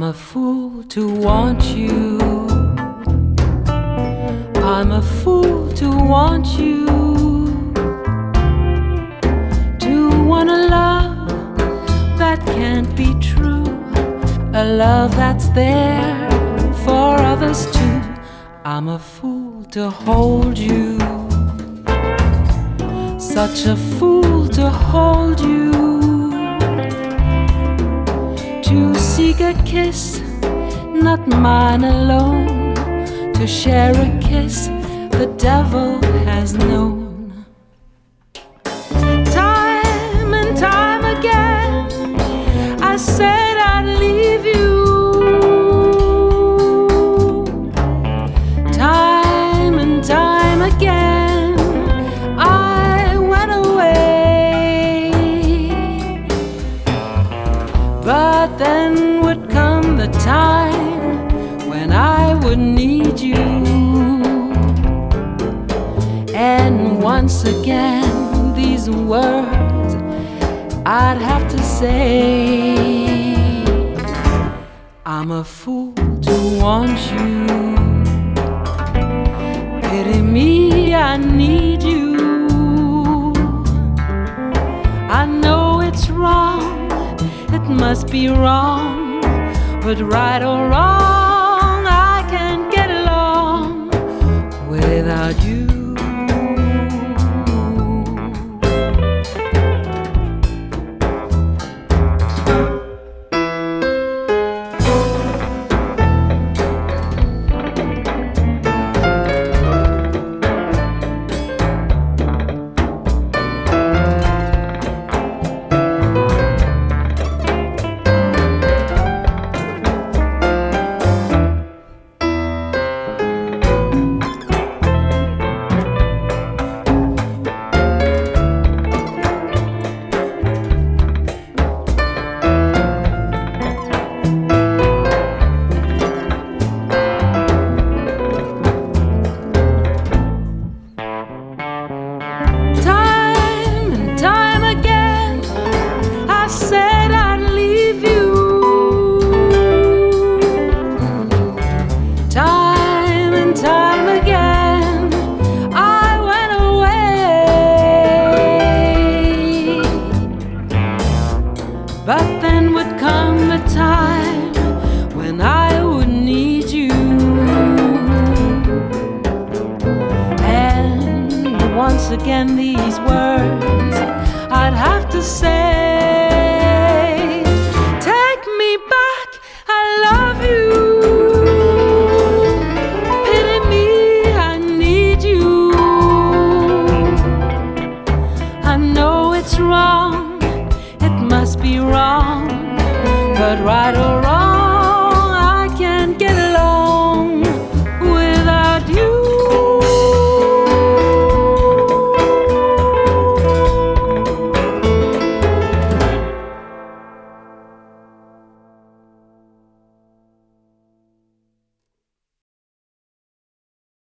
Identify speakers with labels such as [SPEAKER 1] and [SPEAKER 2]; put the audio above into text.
[SPEAKER 1] I'm a fool to want you. I'm a fool to want you. To want a love that can't be true, a love that's there for others too. I'm a fool to hold you, such a fool to hold you. To seek a kiss, not mine alone, to share a kiss the devil has known. Time and time again I said I'd leave you. Time and time again I went away. But then would come the time when I would need you, and once again these words I'd have to say. I'm a fool to want you. Pity me, I need you. I know it's wrong, it must be wrong, but right or wrong, I can't get along without you. But then would come the time when I would need you, and once again these words I'd have to say. Take me back, I love you. Pity me, I need you. I know it's wrong, it must be wrong, but right or wrong,